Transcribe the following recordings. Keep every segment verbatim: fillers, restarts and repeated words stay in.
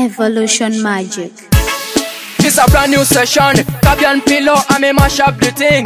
Evolution Magic. It's a brand new session. Fabian Pillow and me mash up the thing.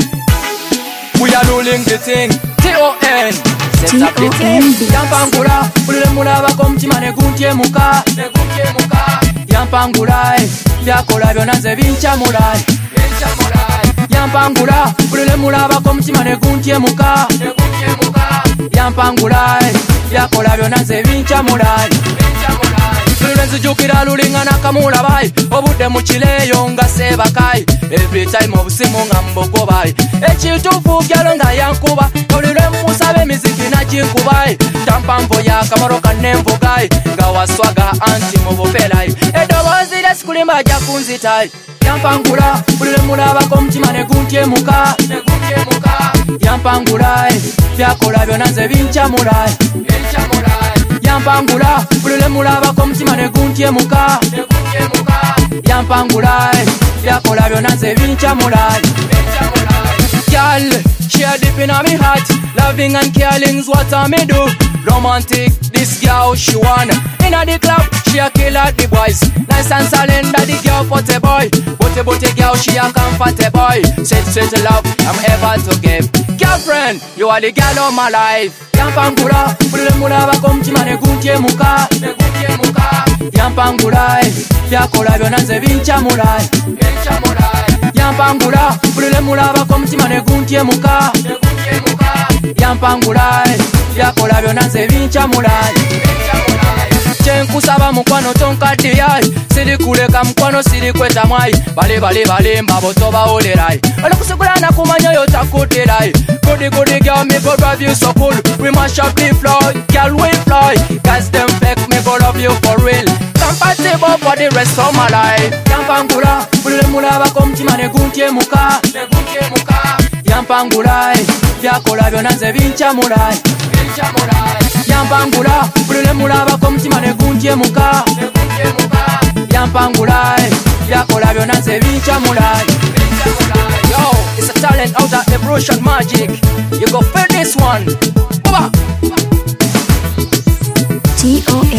We are ruling the thing. T O N Set up the thing. Yampangula Ulemula bakomtima neguntie muka Neguntie muka Yampangula Vyakola vyona ze vincha mulai Vincha mulai Yampangula Ulemula bakomtima neguntie muka Neguntie muka Yampangula Vyakola vyona ze vincha mulai Vincha mulai Lulenzi jukira lulinga nakamula bai Obude muchileyo nga sebakai Every time obusimu nga mboko bai Echitufu kyalo nga yankuba Olule musabe miziki na jinkubai Tampampo ya kamaroka nemvogai Nga waswaga anti mubopelai Edobozi lesikulimba jakunzitai Yampangula Ulule mulaba komtima neguntie muka Neguntie muka Yampangula Vyakola vyona ze vincha mulai Vincha mulai Yampangula Ulule mulaba komtima neguntie muka Neguntie muka Yampangula Vyakola vyona ze vincha mulai Vincha mulai Girl, she a deep in a me heart Loving and careling's what I me do Romantic, this girl she wanna Inna the club, she a kill at the boys Nice and silent, that the girl for the boy But a but a girl, she a comfort a boy Sweet, sweet love, I'm ever to give Girlfriend, you are the girl of my life Yampangula, Ulule mulaba komtima neguntie muka Neguntie muka Yampangula, Vyakola vyona ze vincha mulai Vincha mulai Yampangula, Ulule mulaba komtima neguntie muka Neguntie muka Yampangula, Vyakola vyona ze vincha mulai Vincha mulai Chenkusaba mukwano tonkadi yai Siri kuleka mukwano siri kweta mwai Bale bale bale mbabo toba olerai Wale kusigulana kumanyo yotakudirai Goody goody girl me go drive you so cool We mash up the floor, girl we fly Guys them fake me go love you for real Compatible for the rest of my life Yampangula, Ulule mulaba komtima neguntie muka Neguntie muka Yampangula, Vyakola vyona ze vincha mulai Vincha mulai Yampangula, Ulule mulaba komtima neguntie muka Neguntie muka Yampangula, Vyakola vyona ze vincha mulai Vincha mulai Yo, it's a talent out of Evolution Magic You go feel this one Baba T O